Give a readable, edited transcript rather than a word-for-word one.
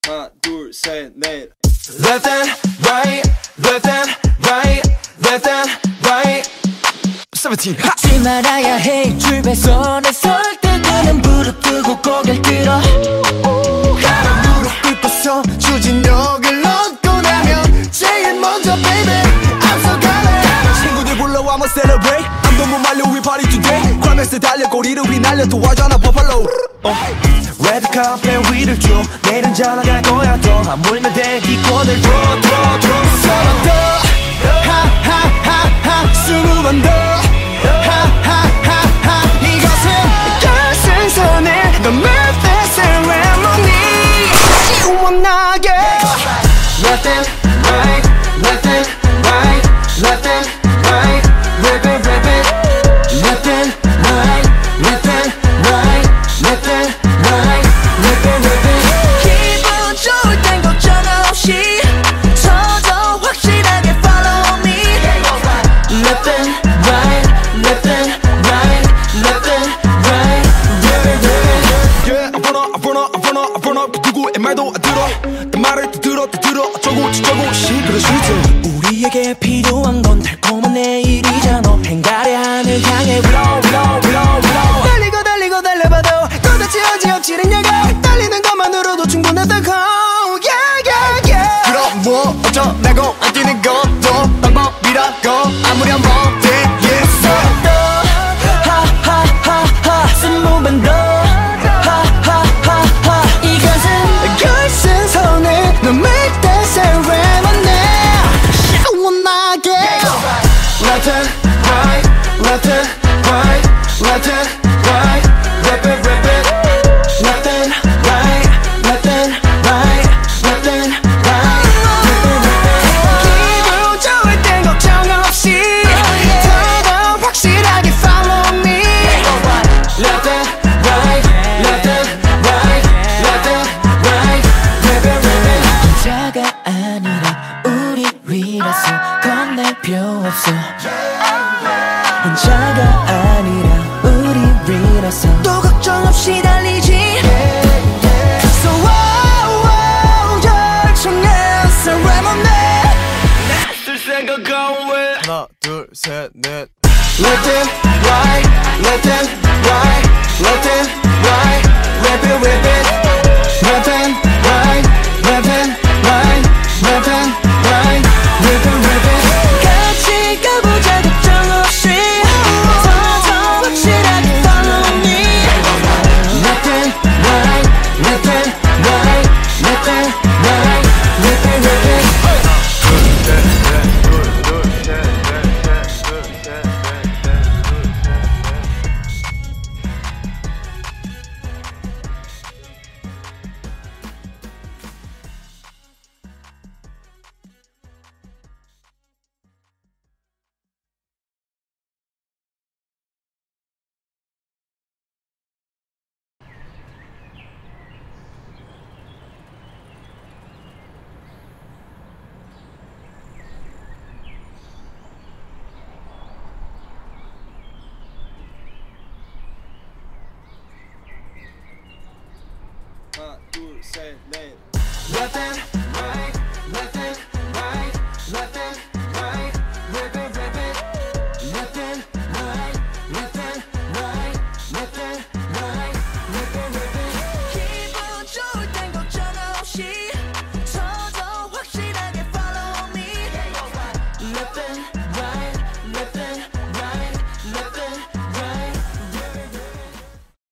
하나 둘 셋 넷. Left and right, left and right, left and right. 17. 잊지 말아야 해 줄배선에 설 때 눈은 부릅뜨고 고개를 들어 무릎 꿇고서 추진력을 얻고 나면 제일 먼저 baby 앞서가래. 친구들 불러와 한번 celebrate. I'm 너무 말려 we party today. 크라이맥스 달려 꼬리를 휘날려 도와줘 나 버팔로. 레드 카펫 위를 줘 내일은 잘 나갈 거야 더 하물며 돼 기권을 줘 서로 더 하하하하 20번 더 하하하하 이것은 결승선을 넘을 때 세레모니 시원하게 Left and right, left and right, left and right, rip it, rip it. Left and right, left and right, left and right, rip it, rip it. 기분 좋을 땐 걱정 없이 더 확실하게 follow me Left and right, left and right, left and right, rip it, rip it. Yeah, I wanna 그 누구의 말도 안 들어 그 말을 또 들어 어쩌고 저쩌고 시끄러지죠. 우리에게 필요한 건 달콤한 내일이잖아 행가래 하늘 향해 blow 달리고 달리고 달려봐도 도대체 어지럽지는냐고 달리는 것만으로도 충분하다고 yeah. 그럼 뭐 어쩌라고 안 뛰는 것도 방법이라고 아무리 한번 yes 하하하하 20번 더 하하하하 이것은 결승선을 넘을 때 세레모니 시원하게 Left and right, left and right, left and right, rip it, rip it. Left and right, left and right, left and right, rip it, rip it. 기분 좋을 땐 걱정 없이 더 확실하게 follow me. Left and right, left and right, left and right, rip it, rip it. 자가 아니라 우리 위라서 겁낼 필요 없어 혼자가 아니라 우리 위라서 또 걱정 없이 달리지 So wow, 열정의 ceremony. 쓸 생각 왜? 하나 둘 셋 넷. Left and right, left and right, left and right, rip it, rip it. Left and right, left and right, left and right, rip it, rip it. 같이 가보자 걱정 없이 더 확실하게 follow me Left and right, left and right, left and right, rip it, rip it. 하나 둘 셋 넷. Left and